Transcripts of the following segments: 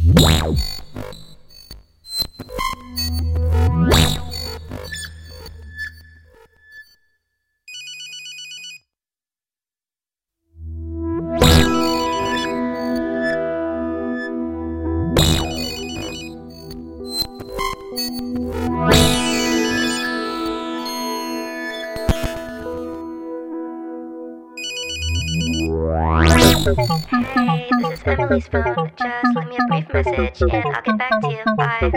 Hey, this is Emily's phone. Just leave me a brief message and I'll get back to you. Bye.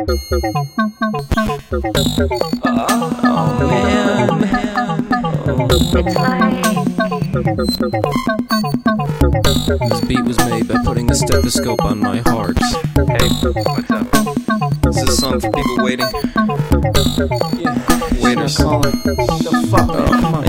Oh man. It's like... This beat was made by putting a stethoscope on my heart. Hey, what's up? This is a song for people waiting. Yeah, waiters. Calling. The fuck, man. Come on,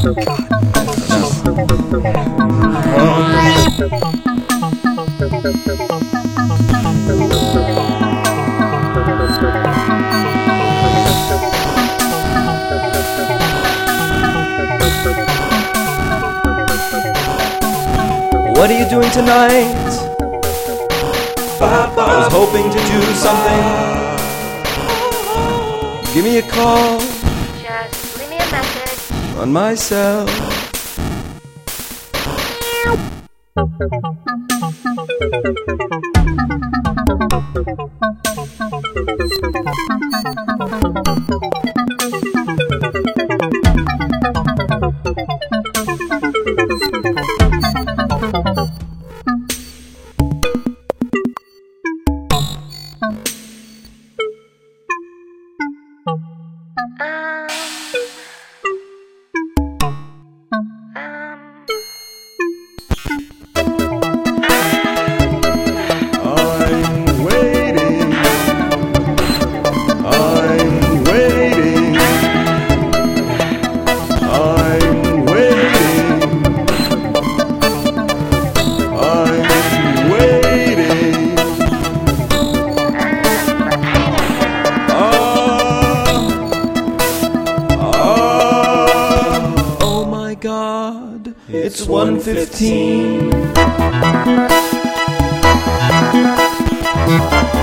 What are you doing tonight? I was hoping to do something. Give me a call Just leave me a message. on my cell. God, it's 1:15.